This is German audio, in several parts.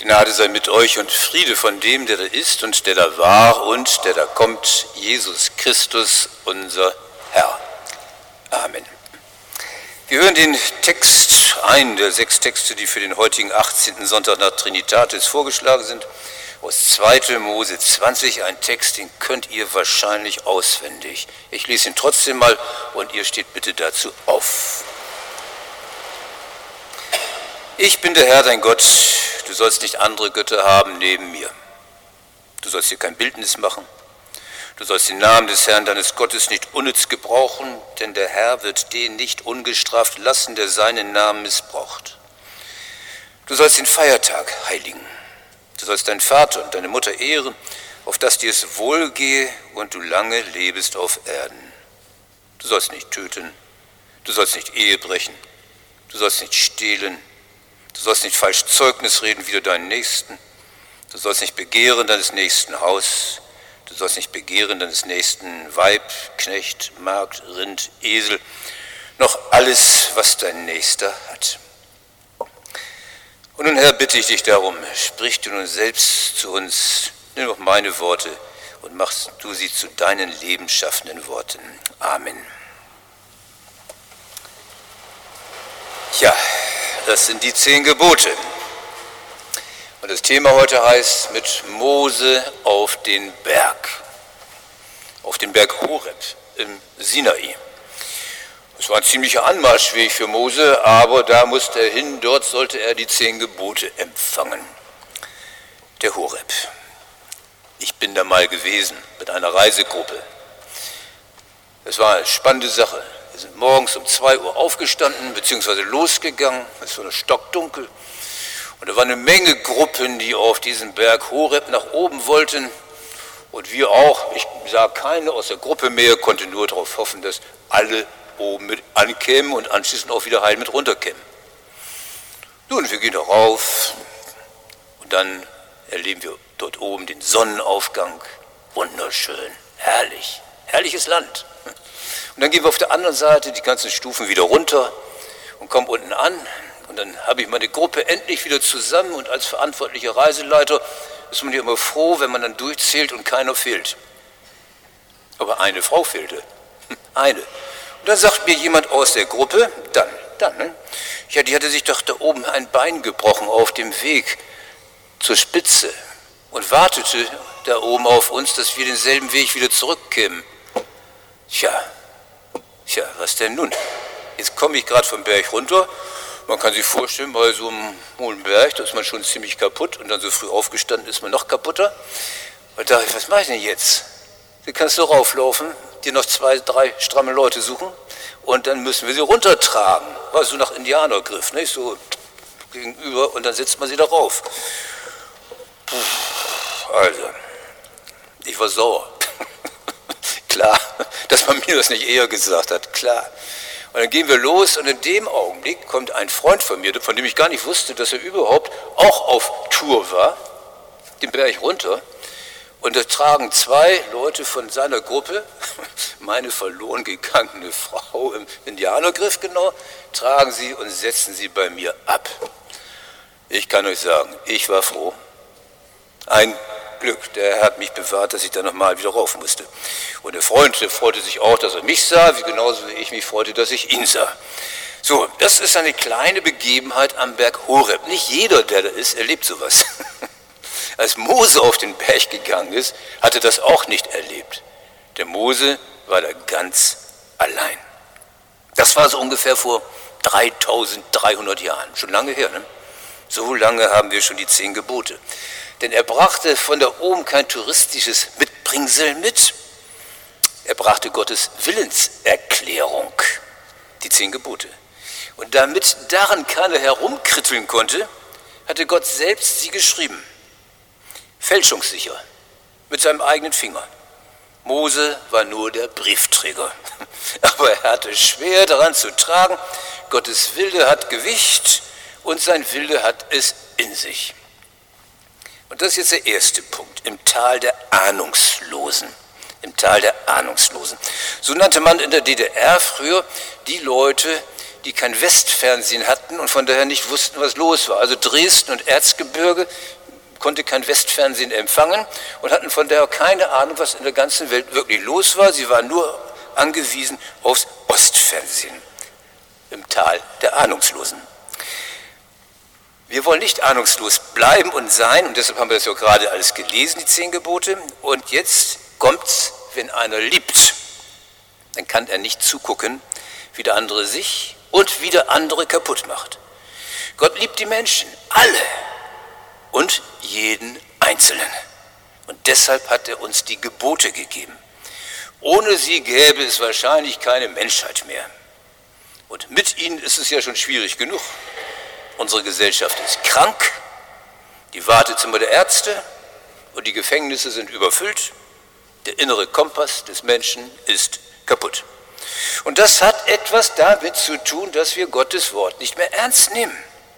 Gnade sei mit euch und Friede von dem, der da ist und der da war und der da kommt, Jesus Christus, unser Herr. Amen. Wir hören den Text, einen der 6 Texte, die für den heutigen 18. Sonntag nach Trinitatis vorgeschlagen sind, aus 2. Mose 20, ein Text, den könnt ihr wahrscheinlich auswendig. Ich lese ihn trotzdem mal und ihr steht bitte dazu auf. Ich bin der Herr, dein Gott, du sollst nicht andere Götter haben neben mir. Du sollst dir kein Bildnis machen. Du sollst den Namen des Herrn, deines Gottes, nicht unnütz gebrauchen, denn der Herr wird den nicht ungestraft lassen, der seinen Namen missbraucht. Du sollst den Feiertag heiligen. Du sollst deinen Vater und deine Mutter ehren, auf dass dir es wohlgehe und du lange lebest auf Erden. Du sollst nicht töten. Du sollst nicht Ehe brechen. Du sollst nicht stehlen. Du sollst nicht falsch Zeugnis reden wider deinen Nächsten. Du sollst nicht begehren deines nächsten Haus. Du sollst nicht begehren deines nächsten Weib, Knecht, Magd, Rind, Esel, noch alles, was dein Nächster hat. Und nun, Herr, bitte ich dich darum, sprich du nun selbst zu uns, nimm doch meine Worte und machst du sie zu deinen lebensschaffenden Worten. Amen. Ja, das sind die 10 Gebote. Und das Thema heute heißt, mit Mose auf den Berg Horeb im Sinai. Es war ein ziemlicher Anmarschweg für Mose, aber da musste er hin, dort sollte er die 10 Gebote empfangen. Der Horeb. Ich bin da mal gewesen mit einer Reisegruppe. Es war eine spannende Sache. Wir sind morgens um 2 Uhr aufgestanden, beziehungsweise losgegangen. Es war stockdunkel. Und da waren eine Menge Gruppen, die auf diesen Berg Horeb nach oben wollten. Und wir auch. Ich sah keine aus der Gruppe mehr, konnte nur darauf hoffen, dass alle oben mit ankämen und anschließend auch wieder heil mit runterkämen. Nun, wir gehen da rauf und dann erleben wir dort oben den Sonnenaufgang. Wunderschön, herrlich, herrliches Land. Und dann gehen wir auf der anderen Seite die ganzen Stufen wieder runter und kommen unten an. Und dann habe ich meine Gruppe endlich wieder zusammen und als verantwortlicher Reiseleiter ist man ja immer froh, wenn man dann durchzählt und keiner fehlt. Aber eine Frau fehlte. Eine. Und dann sagt mir jemand aus der Gruppe, ja, die hatte sich doch da oben ein Bein gebrochen auf dem Weg zur Spitze und wartete da oben auf uns, dass wir denselben Weg wieder zurückkämen. Tja, was denn nun? Jetzt komme ich gerade vom Berg runter. Man kann sich vorstellen, bei so einem hohen Berg, da ist man schon ziemlich kaputt und dann so früh aufgestanden ist man noch kaputter. Und da dachte ich, was mache ich denn jetzt? Du kannst so rauflaufen, dir noch 2, 3 stramme Leute suchen und dann müssen wir sie runtertragen. War so nach Indianergriff, nicht? So gegenüber und dann setzt man sie da rauf. Also, ich war sauer. Klar, dass man mir das nicht eher gesagt hat, klar. Und dann gehen wir los und in dem Augenblick kommt ein Freund von mir, von dem ich gar nicht wusste, dass er überhaupt auch auf Tour war, den Berg runter. Und da tragen 2 Leute von seiner Gruppe, meine verloren gegangene Frau im Indianergriff genau, tragen sie und setzen sie bei mir ab. Ich kann euch sagen, ich war froh. Ein Glück, der Herr hat mich bewahrt, dass ich da nochmal wieder rauf musste. Und der Freund, der freute sich auch, dass er mich sah, genauso wie ich mich freute, dass ich ihn sah. So, das ist eine kleine Begebenheit am Berg Horeb. Nicht jeder, der da ist, erlebt sowas. Als Mose auf den Berg gegangen ist, hatte das auch nicht erlebt. Der Mose war da ganz allein. Das war so ungefähr vor 3300 Jahren. Schon lange her, ne? So lange haben wir schon die 10 Gebote. Denn er brachte von da oben kein touristisches Mitbringsel mit. Er brachte Gottes Willenserklärung, die 10 Gebote. Und damit daran keiner herumkritteln konnte, hatte Gott selbst sie geschrieben. Fälschungssicher, mit seinem eigenen Finger. Mose war nur der Briefträger. Aber er hatte schwer daran zu tragen. Gottes Wille hat Gewicht und sein Wille hat es in sich. Und das ist jetzt der erste Punkt, im Tal der Ahnungslosen. Im Tal der Ahnungslosen. So nannte man in der DDR früher die Leute, die kein Westfernsehen hatten und von daher nicht wussten, was los war. Also Dresden und Erzgebirge konnte kein Westfernsehen empfangen und hatten von daher keine Ahnung, was in der ganzen Welt wirklich los war. Sie waren nur angewiesen aufs Ostfernsehen im Tal der Ahnungslosen. Wir wollen nicht ahnungslos bleiben und sein, und deshalb haben wir das ja gerade alles gelesen, die 10 Gebote. Und jetzt kommt's, wenn einer liebt, dann kann er nicht zugucken, wie der andere sich und wie der andere kaputt macht. Gott liebt die Menschen, alle und jeden Einzelnen. Und deshalb hat er uns die Gebote gegeben. Ohne sie gäbe es wahrscheinlich keine Menschheit mehr. Und mit ihnen ist es ja schon schwierig genug. Unsere Gesellschaft ist krank, die Wartezimmer der Ärzte und die Gefängnisse sind überfüllt. Der innere Kompass des Menschen ist kaputt. Und das hat etwas damit zu tun, dass wir Gottes Wort nicht mehr ernst nehmen.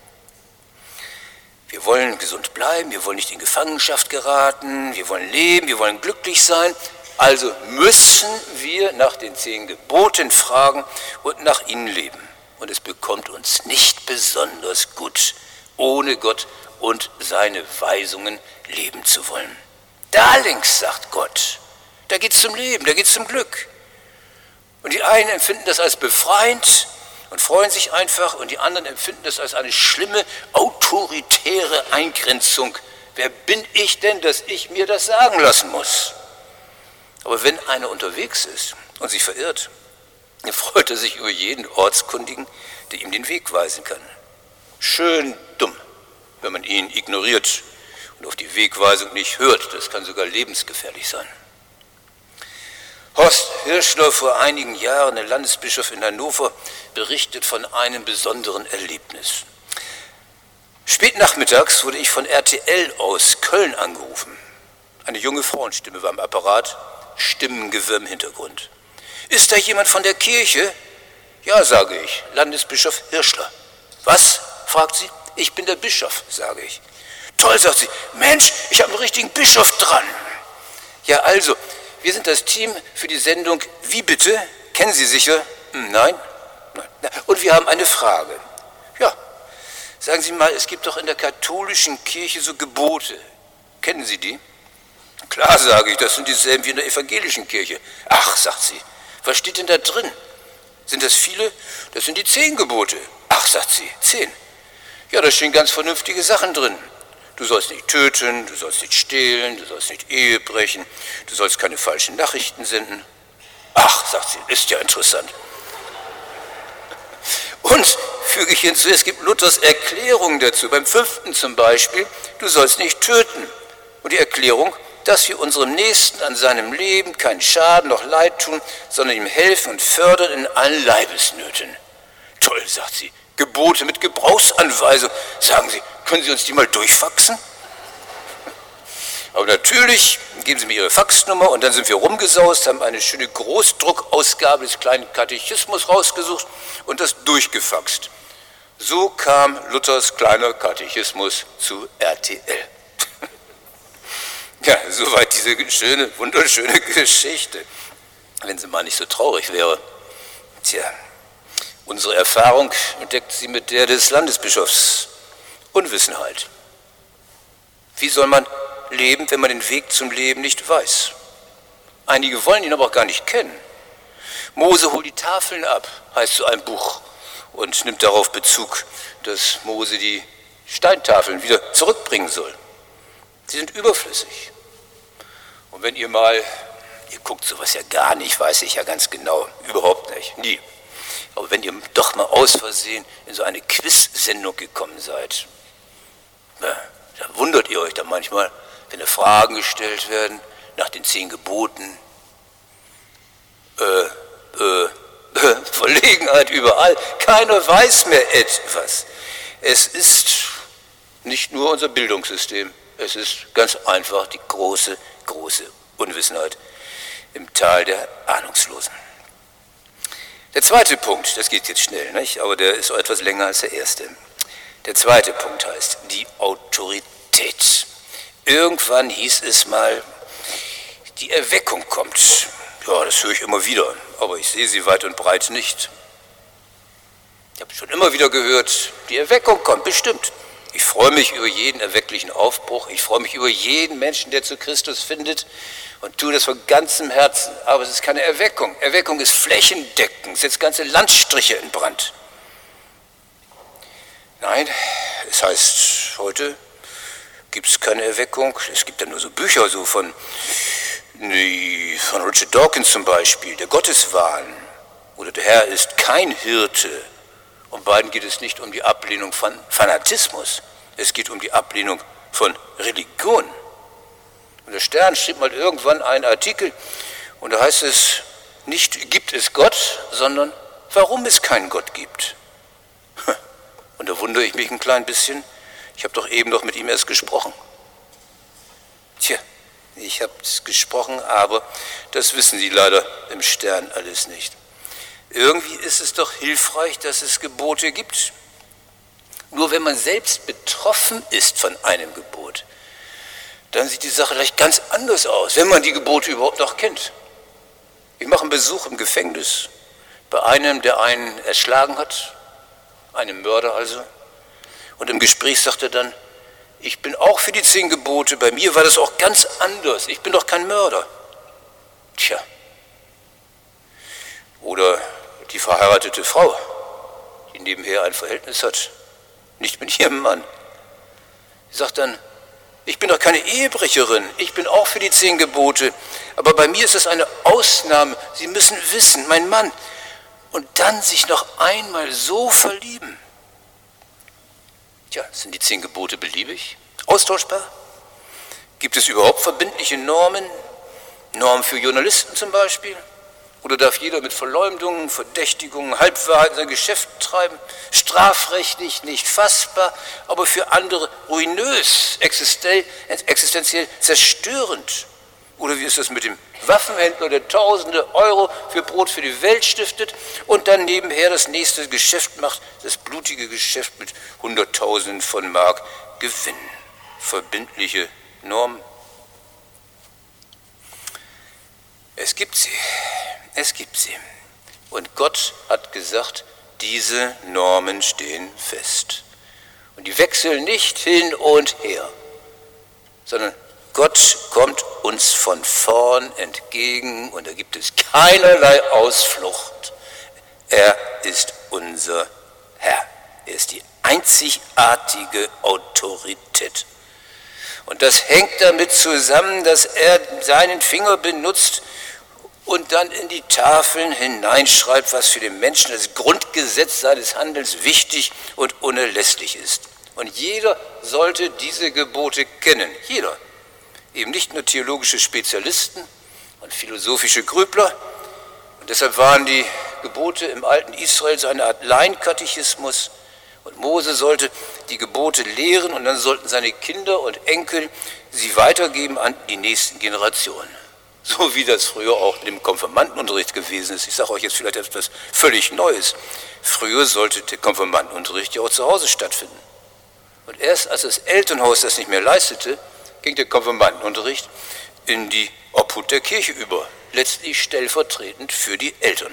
Wir wollen gesund bleiben, wir wollen nicht in Gefangenschaft geraten, wir wollen leben, wir wollen glücklich sein. Also müssen wir nach den 10 Geboten fragen und nach ihnen leben. Und es bekommt uns nicht besonders gut, ohne Gott und seine Weisungen leben zu wollen. Da links, sagt Gott, da geht's zum Leben, da geht's zum Glück. Und die einen empfinden das als befreiend und freuen sich einfach und die anderen empfinden das als eine schlimme, autoritäre Eingrenzung. Wer bin ich denn, dass ich mir das sagen lassen muss? Aber wenn einer unterwegs ist und sich verirrt, dann freut er sich über jeden Ortskundigen, der ihm den Weg weisen kann. Schön dumm, wenn man ihn ignoriert und auf die Wegweisung nicht hört. Das kann sogar lebensgefährlich sein. Horst Hirschler, vor einigen Jahren, der Landesbischof in Hannover, berichtet von einem besonderen Erlebnis. Spät nachmittags wurde ich von RTL aus Köln angerufen. Eine junge Frauenstimme war am Apparat, Stimmengewirr im Hintergrund. Ist da jemand von der Kirche? Ja, sage ich, Landesbischof Hirschler. Was? Fragt sie. Ich bin der Bischof, sage ich. Toll, sagt sie. Mensch, ich habe einen richtigen Bischof dran. Ja, also, wir sind das Team für die Sendung Wie bitte? Kennen Sie sicher? Nein? Nein. Und wir haben eine Frage. Ja, sagen Sie mal, es gibt doch in der katholischen Kirche so Gebote. Kennen Sie die? Klar, sage ich, das sind dieselben wie in der evangelischen Kirche. Ach, sagt sie, was steht denn da drin? Sind das viele? Das sind die 10 Gebote. Ach, sagt sie, 10. Ja, da stehen ganz vernünftige Sachen drin. Du sollst nicht töten, du sollst nicht stehlen, du sollst nicht Ehe brechen, du sollst keine falschen Nachrichten senden. Ach, sagt sie, ist ja interessant. Und, füge ich hinzu, es gibt Luthers Erklärungen dazu. Beim 5. zum Beispiel, du sollst nicht töten. Und die Erklärung, dass wir unserem Nächsten an seinem Leben keinen Schaden noch Leid tun, sondern ihm helfen und fördern in allen Leibesnöten. Toll, sagt sie, Gebote mit Gebrauchsanweisung. Sagen Sie, können Sie uns die mal durchfaxen? Aber natürlich geben Sie mir Ihre Faxnummer und dann sind wir rumgesaust, haben eine schöne Großdruckausgabe des kleinen Katechismus rausgesucht und das durchgefaxt. So kam Luthers kleiner Katechismus zu RTL. Ja, soweit diese schöne, wunderschöne Geschichte. Wenn sie mal nicht so traurig wäre. Tja, unsere Erfahrung deckt sie mit der des Landesbischofs. Unwissenheit. Wie soll man leben, wenn man den Weg zum Leben nicht weiß? Einige wollen ihn aber auch gar nicht kennen. Mose holt die Tafeln ab, heißt so ein Buch, und nimmt darauf Bezug, dass Mose die Steintafeln wieder zurückbringen soll. Sie sind überflüssig. Und wenn ihr guckt sowas ja gar nicht, weiß ich ja ganz genau, überhaupt nicht, nie. Aber wenn ihr doch mal aus Versehen in so eine Quiz-Sendung gekommen seid, da wundert ihr euch dann manchmal, wenn da Fragen gestellt werden nach den 10 Geboten, Verlegenheit überall, keiner weiß mehr etwas. Es ist nicht nur unser Bildungssystem, es ist ganz einfach die große Unwissenheit im Tal der Ahnungslosen. Der zweite Punkt, das geht jetzt schnell, nicht? Aber der ist auch etwas länger als der erste. Der zweite Punkt heißt die Autorität. Irgendwann hieß es mal, die Erweckung kommt. Ja, das höre ich immer wieder, aber ich sehe sie weit und breit nicht. Ich habe schon immer wieder gehört, die Erweckung kommt, bestimmt. Ich freue mich über jeden erwecklichen Aufbruch, ich freue mich über jeden Menschen, der zu Christus findet und tue das von ganzem Herzen. Aber es ist keine Erweckung. Erweckung ist flächendeckend, es setzt ganze Landstriche in Brand. Nein, es heißt, heute gibt es keine Erweckung. Es gibt ja nur so Bücher so von Richard Dawkins zum Beispiel, der Gotteswahn oder der Herr ist kein Hirte. Und beiden geht es nicht um die Ablehnung von Fanatismus, es geht um die Ablehnung von Religion. Und der Stern schrieb mal irgendwann einen Artikel und da heißt es, nicht gibt es Gott, sondern warum es keinen Gott gibt. Und da wundere ich mich ein klein bisschen, ich habe doch eben noch mit ihm erst gesprochen. Tja, ich habe gesprochen, aber das wissen Sie leider im Stern alles nicht. Irgendwie ist es doch hilfreich, dass es Gebote gibt. Nur wenn man selbst betroffen ist von einem Gebot, dann sieht die Sache vielleicht ganz anders aus, wenn man die Gebote überhaupt noch kennt. Ich mache einen Besuch im Gefängnis bei einem, der einen erschlagen hat, einem Mörder also. Und im Gespräch sagt er dann, ich bin auch für die 10 Gebote, bei mir war das auch ganz anders, ich bin doch kein Mörder. Tja. Oder die verheiratete Frau, die nebenher ein Verhältnis hat, nicht mit ihrem Mann. Sie sagt dann, ich bin doch keine Ehebrecherin, ich bin auch für die 10 Gebote, aber bei mir ist das eine Ausnahme, Sie müssen wissen, mein Mann. Und dann sich noch einmal so verlieben. Tja, sind die 10 Gebote beliebig, austauschbar? Gibt es überhaupt verbindliche Normen? Normen für Journalisten zum Beispiel? Oder darf jeder mit Verleumdungen, Verdächtigungen, Halbwahrheiten sein Geschäft treiben? Strafrechtlich nicht fassbar, aber für andere ruinös, existenziell zerstörend. Oder wie ist das mit dem Waffenhändler, der Tausende Euro für Brot für die Welt stiftet und dann nebenher das nächste Geschäft macht, das blutige Geschäft mit Hunderttausenden von Mark Gewinn? Verbindliche Normen. Es gibt sie. Es gibt sie. Und Gott hat gesagt, diese Normen stehen fest. Und die wechseln nicht hin und her, sondern Gott kommt uns von vorn entgegen und da gibt es keinerlei Ausflucht. Er ist unser Herr. Er ist die einzigartige Autorität. Und das hängt damit zusammen, dass er seinen Finger benutzt und dann in die Tafeln hineinschreibt, was für den Menschen das Grundgesetz seines Handelns wichtig und unerlässlich ist. Und jeder sollte diese Gebote kennen, jeder. Eben nicht nur theologische Spezialisten und philosophische Grübler. Und deshalb waren die Gebote im alten Israel so eine Art Laienkatechismus. Und Mose sollte die Gebote lehren und dann sollten seine Kinder und Enkel sie weitergeben an die nächsten Generationen. So wie das früher auch mit dem Konfirmandenunterricht gewesen ist. Ich sage euch jetzt vielleicht etwas völlig Neues. Früher sollte der Konfirmandenunterricht ja auch zu Hause stattfinden. Und erst als das Elternhaus das nicht mehr leistete, ging der Konfirmandenunterricht in die Obhut der Kirche über, letztlich stellvertretend für die Eltern.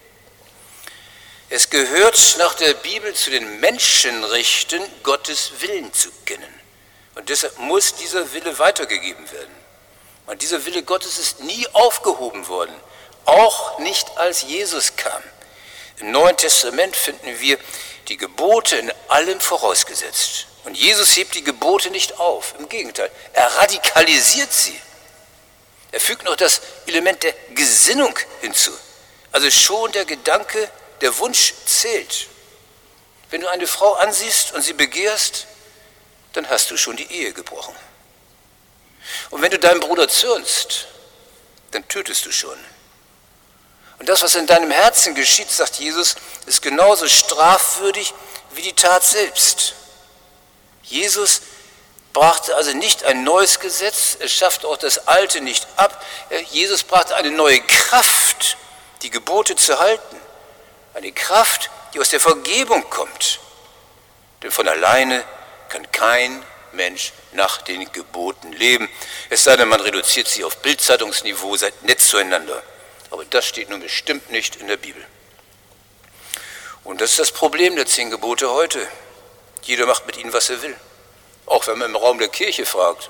Es gehört nach der Bibel zu den Menschenrechten, Gottes Willen zu kennen. Und deshalb muss dieser Wille weitergegeben werden. Und dieser Wille Gottes ist nie aufgehoben worden, auch nicht als Jesus kam. Im Neuen Testament finden wir die Gebote in allem vorausgesetzt. Und Jesus hebt die Gebote nicht auf, im Gegenteil, er radikalisiert sie. Er fügt noch das Element der Gesinnung hinzu. Also schon der Gedanke, der Wunsch zählt. Wenn du eine Frau ansiehst und sie begehrst, dann hast du schon die Ehe gebrochen. Und wenn du deinem Bruder zürnst, dann tötest du schon. Und das, was in deinem Herzen geschieht, sagt Jesus, ist genauso strafwürdig wie die Tat selbst. Jesus brachte also nicht ein neues Gesetz, er schafft auch das Alte nicht ab. Jesus brachte eine neue Kraft, die Gebote zu halten. Eine Kraft, die aus der Vergebung kommt. Denn von alleine kann kein Mensch nach den Geboten leben. Es sei denn, man reduziert sie auf Bildzeitungsniveau, seid nett zueinander. Aber das steht nun bestimmt nicht in der Bibel. Und das ist das Problem der 10 Gebote heute. Jeder macht mit ihnen, was er will. Auch wenn man im Raum der Kirche fragt.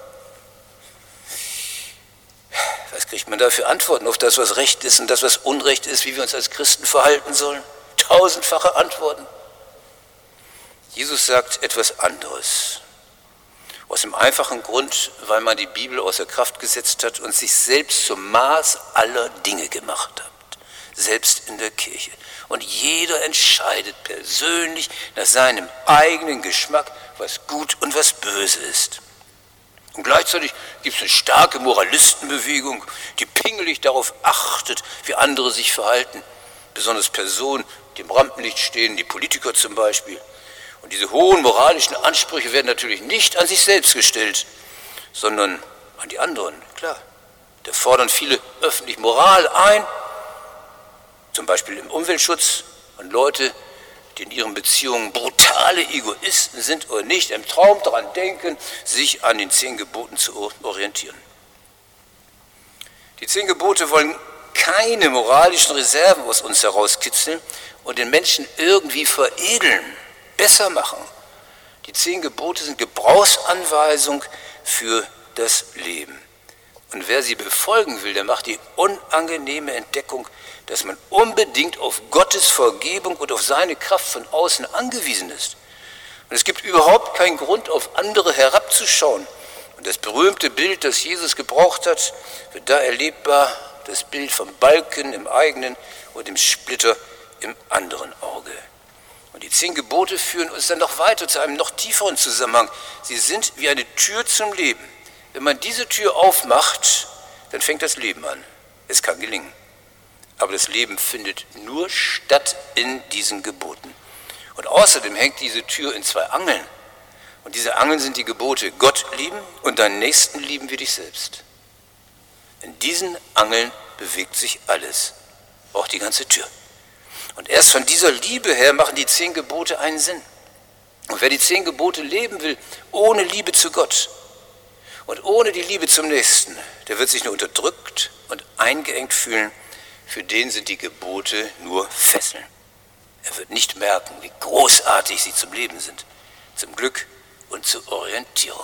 Was kriegt man da für Antworten auf das, was Recht ist und das, was Unrecht ist, wie wir uns als Christen verhalten sollen? Tausendfache Antworten. Jesus sagt etwas anderes. Aus dem einfachen Grund, weil man die Bibel außer Kraft gesetzt hat und sich selbst zum Maß aller Dinge gemacht hat. Selbst in der Kirche. Und jeder entscheidet persönlich nach seinem eigenen Geschmack, was gut und was böse ist. Und gleichzeitig gibt es eine starke Moralistenbewegung, die pingelig darauf achtet, wie andere sich verhalten. Besonders Personen, die im Rampenlicht stehen, die Politiker zum Beispiel. Und diese hohen moralischen Ansprüche werden natürlich nicht an sich selbst gestellt, sondern an die anderen, klar. Da fordern viele öffentlich Moral ein, zum Beispiel im Umweltschutz, und Leute, die in ihren Beziehungen brutale Egoisten sind oder nicht im Traum daran denken, sich an den 10 Geboten zu orientieren. Die 10 Gebote wollen keine moralischen Reserven aus uns herauskitzeln und den Menschen irgendwie veredeln, besser machen. Die 10 Gebote sind Gebrauchsanweisung für das Leben. Und wer sie befolgen will, der macht die unangenehme Entdeckung, dass man unbedingt auf Gottes Vergebung und auf seine Kraft von außen angewiesen ist. Und es gibt überhaupt keinen Grund, auf andere herabzuschauen. Und das berühmte Bild, das Jesus gebraucht hat, wird da erlebbar, das Bild vom Balken im eigenen und dem Splitter im anderen Auge. Und die 10 Gebote führen uns dann noch weiter zu einem noch tieferen Zusammenhang. Sie sind wie eine Tür zum Leben. Wenn man diese Tür aufmacht, dann fängt das Leben an. Es kann gelingen. Aber das Leben findet nur statt in diesen Geboten. Und außerdem hängt diese Tür in 2 Angeln. Und diese Angeln sind die Gebote: Gott lieben und deinen Nächsten lieben wie dich selbst. In diesen Angeln bewegt sich alles, auch die ganze Tür. Und erst von dieser Liebe her machen die 10 Gebote einen Sinn. Und wer die 10 Gebote leben will, ohne Liebe zu Gott und ohne die Liebe zum Nächsten, der wird sich nur unterdrückt und eingeengt fühlen. Für den sind die Gebote nur Fesseln. Er wird nicht merken, wie großartig sie zum Leben sind, zum Glück und zur Orientierung.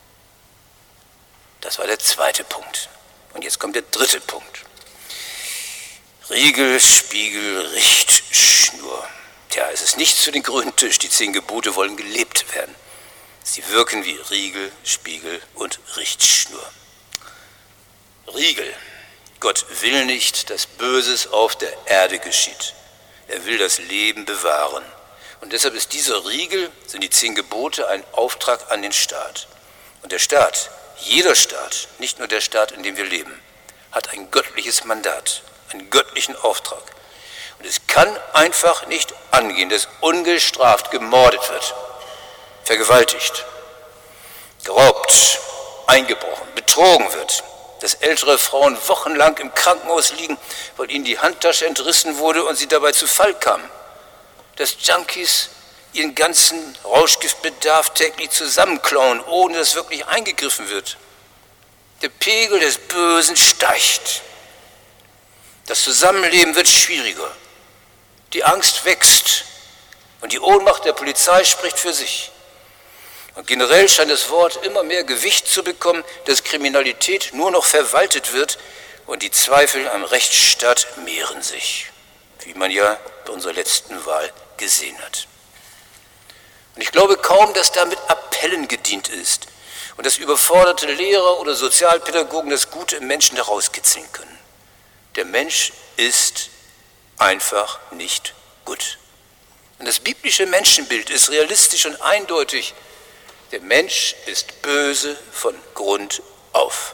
Das war der 2. Punkt. Und jetzt kommt der 3. Punkt. Riegel, Spiegel, Richtschnur. Tja, es ist nichts für den grünen Tisch. Die 10 Gebote wollen gelebt werden. Sie wirken wie Riegel, Spiegel und Richtschnur. Riegel. Gott will nicht, dass Böses auf der Erde geschieht. Er will das Leben bewahren. Und deshalb ist dieser Riegel, sind die 10 Gebote, ein Auftrag an den Staat. Und der Staat, jeder Staat, nicht nur der Staat, in dem wir leben, hat ein göttliches Mandat, einen göttlichen Auftrag. Und es kann einfach nicht angehen, dass ungestraft gemordet wird, vergewaltigt, geraubt, eingebrochen, betrogen wird, dass ältere Frauen wochenlang im Krankenhaus liegen, weil ihnen die Handtasche entrissen wurde und sie dabei zu Fall kamen, dass Junkies ihren ganzen Rauschgiftbedarf täglich zusammenklauen, ohne dass wirklich eingegriffen wird. Der Pegel des Bösen steigt. Das Zusammenleben wird schwieriger. Die Angst wächst und die Ohnmacht der Polizei spricht für sich. Und generell scheint das Wort immer mehr Gewicht zu bekommen, dass Kriminalität nur noch verwaltet wird und die Zweifel am Rechtsstaat mehren sich, wie man ja bei unserer letzten Wahl gesehen hat. Und ich glaube kaum, dass damit Appellen gedient ist und dass überforderte Lehrer oder Sozialpädagogen das Gute im Menschen herauskitzeln können. Der Mensch ist einfach nicht gut. Und das biblische Menschenbild ist realistisch und eindeutig. Der Mensch ist böse von Grund auf.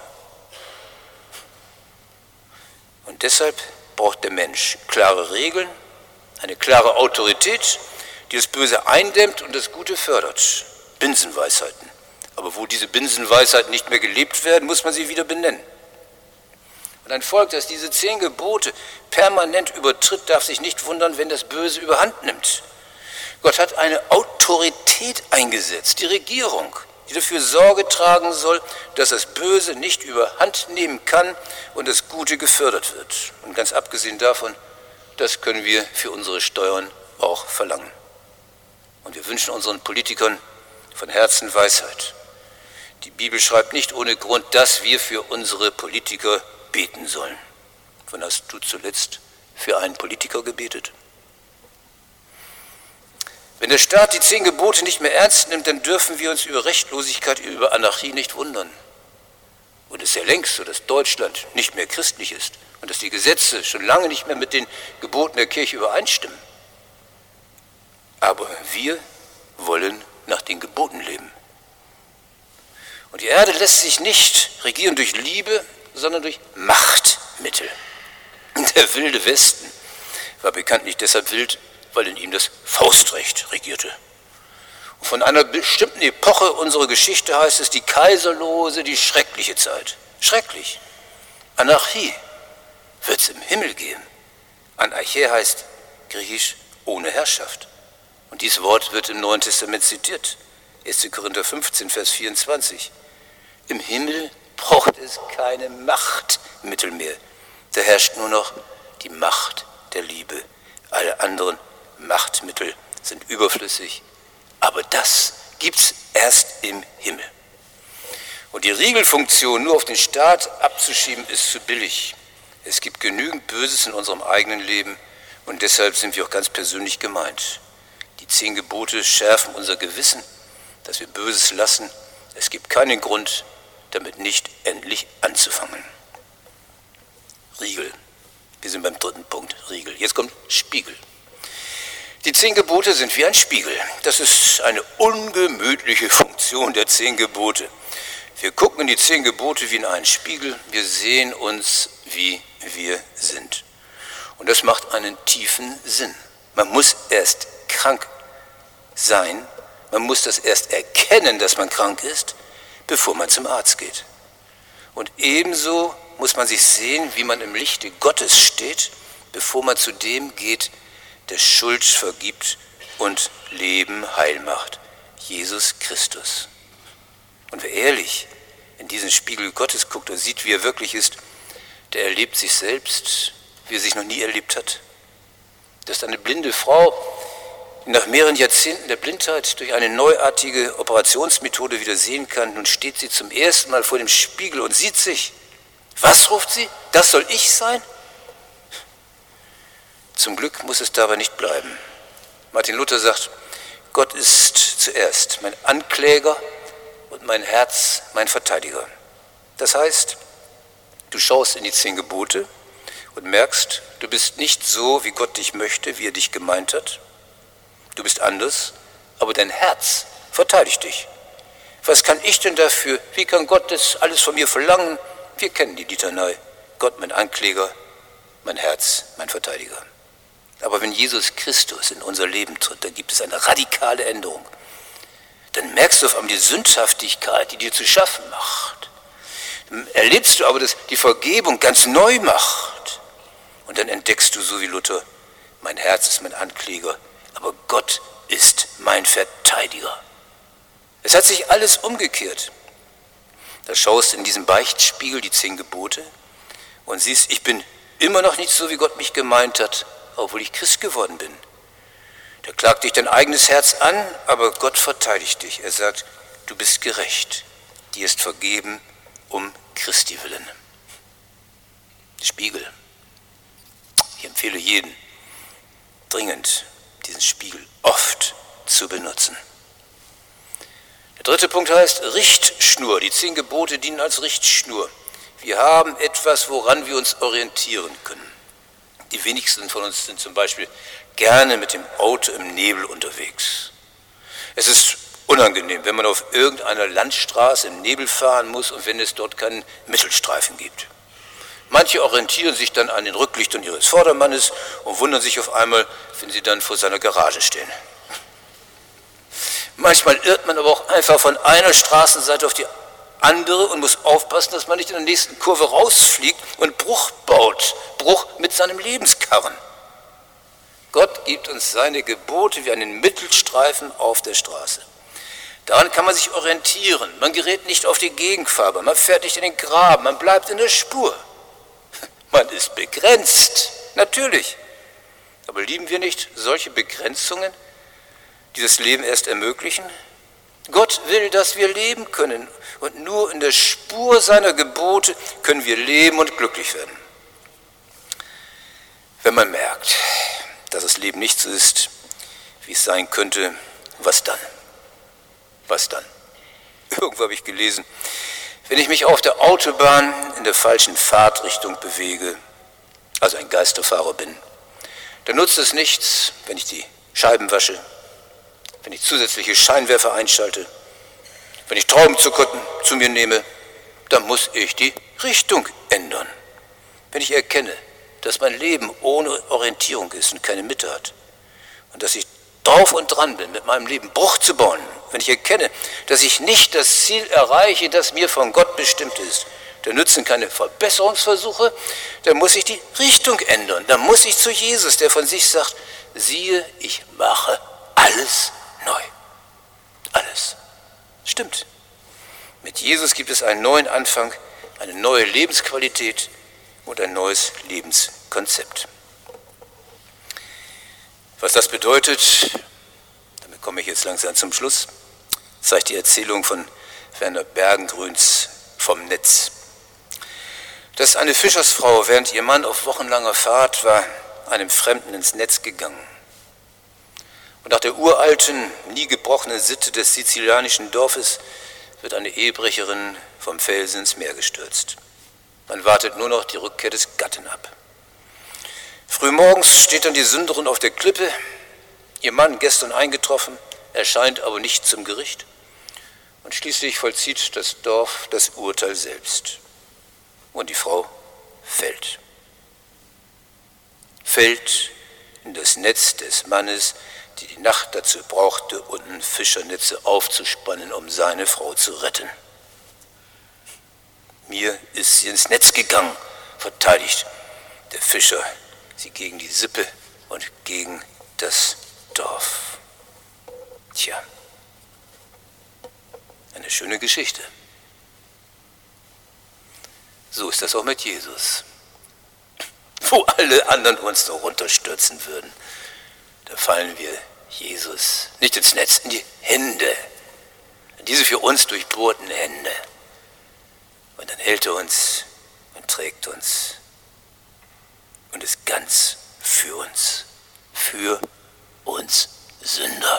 Und deshalb braucht der Mensch klare Regeln, eine klare Autorität, die das Böse eindämmt und das Gute fördert. Binsenweisheiten. Aber wo diese Binsenweisheiten nicht mehr gelebt werden, muss man sie wieder benennen. Und ein Volk, das diese 10 Gebote permanent übertritt, darf sich nicht wundern, wenn das Böse überhand nimmt. Gott hat eine Autorität eingesetzt, die Regierung, die dafür Sorge tragen soll, dass das Böse nicht überhand nehmen kann und das Gute gefördert wird. Und ganz abgesehen davon, das können wir für unsere Steuern auch verlangen. Und wir wünschen unseren Politikern von Herzen Weisheit. Die Bibel schreibt nicht ohne Grund, dass wir für unsere Politiker beten sollen. Wann hast du zuletzt für einen Politiker gebetet? Wenn der Staat die 10 Gebote nicht mehr ernst nimmt, dann dürfen wir uns über Rechtlosigkeit, über Anarchie nicht wundern. Und es ist ja längst so, dass Deutschland nicht mehr christlich ist und dass die Gesetze schon lange nicht mehr mit den Geboten der Kirche übereinstimmen. Aber wir wollen nach den Geboten leben. Und die Erde lässt sich nicht regieren durch Liebe, sondern durch Machtmittel. Der wilde Westen war bekanntlich deshalb wild, weil in ihm das Faustrecht regierte. Und von einer bestimmten Epoche unserer Geschichte heißt es die kaiserlose, die schreckliche Zeit. Schrecklich. Anarchie wird es im Himmel geben. Anarchie heißt griechisch ohne Herrschaft. Und dieses Wort wird im Neuen Testament zitiert. 1. Korinther 15, Vers 24. Im Himmel braucht es keine Machtmittel mehr. Da herrscht nur noch die Macht der Liebe. Alle anderen Machtmittel sind überflüssig. Aber das gibt es erst im Himmel. Und die Riegelfunktion nur auf den Staat abzuschieben, ist zu billig. Es gibt genügend Böses in unserem eigenen Leben und deshalb sind wir auch ganz persönlich gemeint. Die 10 Gebote schärfen unser Gewissen, dass wir Böses lassen. Es gibt keinen Grund, damit nicht endlich anzufangen. Riegel. Wir sind beim 3. Punkt, Riegel. Jetzt kommt Spiegel. Die 10 Gebote sind wie ein Spiegel. Das ist eine ungemütliche Funktion der 10 Gebote. Wir gucken in die 10 Gebote wie in einen Spiegel. Wir sehen uns, wie wir sind. Und das macht einen tiefen Sinn. Man muss erst krank sein, man muss das erst erkennen, dass man krank ist, bevor man zum Arzt geht. Und ebenso muss man sich sehen, wie man im Lichte Gottes steht, bevor man zu dem geht, der Schuld vergibt und Leben heil macht. Jesus Christus. Und wer ehrlich in diesen Spiegel Gottes guckt und sieht, wie er wirklich ist, der erlebt sich selbst, wie er sich noch nie erlebt hat. Das ist eine blinde Frau, die nach mehreren Jahrzehnten der Blindheit durch eine neuartige Operationsmethode wieder sehen kann. Nun steht sie zum ersten Mal vor dem Spiegel und sieht sich. Was ruft sie? Das soll ich sein? Zum Glück muss es dabei nicht bleiben. Martin Luther sagt, Gott ist zuerst mein Ankläger und mein Herz mein Verteidiger. Das heißt, du schaust in die 10 Gebote und merkst, du bist nicht so, wie Gott dich möchte, wie er dich gemeint hat. Du bist anders, aber dein Herz verteidigt dich. Was kann ich denn dafür? Wie kann Gott das alles von mir verlangen? Wir kennen die Litanei. Gott mein Ankläger, mein Herz mein Verteidiger. Aber wenn Jesus Christus in unser Leben tritt, dann gibt es eine radikale Änderung. Dann merkst du auf einmal die Sündhaftigkeit, die dir zu schaffen macht. Dann erlebst du aber, dass die Vergebung ganz neu macht. Und dann entdeckst du, so wie Luther, mein Herz ist mein Ankläger, aber Gott ist mein Verteidiger. Es hat sich alles umgekehrt. Da schaust du in diesem Beichtspiegel die 10 Gebote und siehst, ich bin immer noch nicht so, wie Gott mich gemeint hat, obwohl ich Christ geworden bin. Da klagt dich dein eigenes Herz an, aber Gott verteidigt dich. Er sagt, du bist gerecht, dir ist vergeben um Christi willen. Spiegel. Ich empfehle jeden dringend, diesen Spiegel oft zu benutzen. Der 3. Punkt heißt Richtschnur. Die 10 Gebote dienen als Richtschnur. Wir haben etwas, woran wir uns orientieren können. Die wenigsten von uns sind zum Beispiel gerne mit dem Auto im Nebel unterwegs. Es ist unangenehm, wenn man auf irgendeiner Landstraße im Nebel fahren muss und wenn es dort keinen Mittelstreifen gibt. Manche orientieren sich dann an den Rücklichtern ihres Vordermannes und wundern sich auf einmal, wenn sie dann vor seiner Garage stehen. Manchmal irrt man aber auch einfach von einer Straßenseite auf die andere und muss aufpassen, dass man nicht in der nächsten Kurve rausfliegt und Bruch baut. Bruch mit seinem Lebenskarren. Gott gibt uns seine Gebote wie einen Mittelstreifen auf der Straße. Daran kann man sich orientieren. Man gerät nicht auf die Gegenfarbe, man fährt nicht in den Graben, man bleibt in der Spur. Man ist begrenzt, natürlich. Aber Aber lieben wir nicht solche Begrenzungen, die das Leben erst ermöglichen? Gott will, dass wir leben können, und nur in der Spur seiner Gebote können wir leben und glücklich werden. Wenn man merkt, dass das Leben nicht so ist, wie es sein könnte, was dann? Was dann? Irgendwo habe ich gelesen, wenn ich mich auf der Autobahn in der falschen Fahrtrichtung bewege, also ein Geisterfahrer bin, dann nutzt es nichts, wenn ich die Scheiben wasche, wenn ich zusätzliche Scheinwerfer einschalte, wenn ich Traubenzucker zu mir nehme, dann muss ich die Richtung ändern. Wenn ich erkenne, dass mein Leben ohne Orientierung ist und keine Mitte hat und dass ich drauf und dran bin, mit meinem Leben Bruch zu bauen, wenn ich erkenne, dass ich nicht das Ziel erreiche, das mir von Gott bestimmt ist, dann nützen keine Verbesserungsversuche, dann muss ich die Richtung ändern, dann muss ich zu Jesus, der von sich sagt, siehe, ich mache alles neu. Alles. Stimmt. Mit Jesus gibt es einen neuen Anfang, eine neue Lebensqualität und ein neues Lebenskonzept. Was das bedeutet, damit komme ich jetzt langsam zum Schluss, zeigt die Erzählung von Werner Bergengrüns vom Netz. Dass eine Fischersfrau, während ihr Mann auf wochenlanger Fahrt war, einem Fremden ins Netz gegangen. Und nach der uralten, nie gebrochenen Sitte des sizilianischen Dorfes wird eine Ehebrecherin vom Felsen ins Meer gestürzt. Man wartet nur noch die Rückkehr des Gatten ab. Frühmorgens steht dann die Sünderin auf der Klippe, ihr Mann gestern eingetroffen, erscheint aber nicht zum Gericht. Und schließlich vollzieht das Dorf das Urteil selbst. Und die Frau fällt. Fällt in das Netz des Mannes, die die Nacht dazu brauchte, unten Fischernetze aufzuspannen, um seine Frau zu retten. Mir ist sie ins Netz gegangen, verteidigt der Fischer sie gegen die Sippe und gegen das Dorf. Tja, eine schöne Geschichte. So ist das auch mit Jesus. Wo alle anderen uns noch runterstürzen würden, da fallen wir Jesus nicht ins Netz, in die Hände, in diese für uns durchbohrten Hände. Und dann hält er uns und trägt uns und ist ganz für uns Sünder.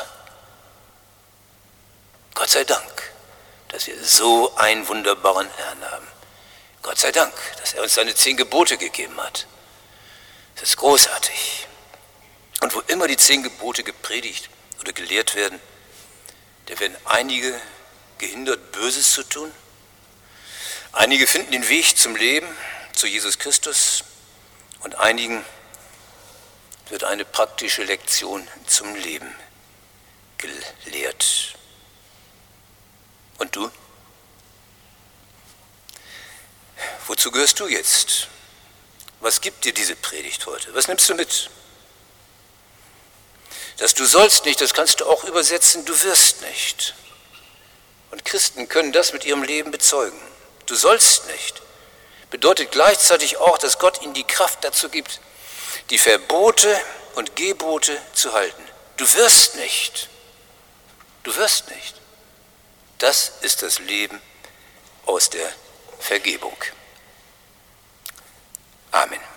Gott sei Dank, dass wir so einen wunderbaren Herrn haben. Gott sei Dank, dass er uns seine 10 Gebote gegeben hat. Das ist großartig. Und wo immer die 10 Gebote gepredigt oder gelehrt werden, da werden einige gehindert, Böses zu tun. Einige finden den Weg zum Leben, zu Jesus Christus. Und einigen wird eine praktische Lektion zum Leben gelehrt. Und du? Wozu gehörst du jetzt? Was gibt dir diese Predigt heute? Was nimmst du mit? Dass du sollst nicht, das kannst du auch übersetzen, du wirst nicht. Und Christen können das mit ihrem Leben bezeugen. Du sollst nicht. Bedeutet gleichzeitig auch, dass Gott ihnen die Kraft dazu gibt, die Verbote und Gebote zu halten. Du wirst nicht. Du wirst nicht. Das ist das Leben aus der Vergebung. Amen.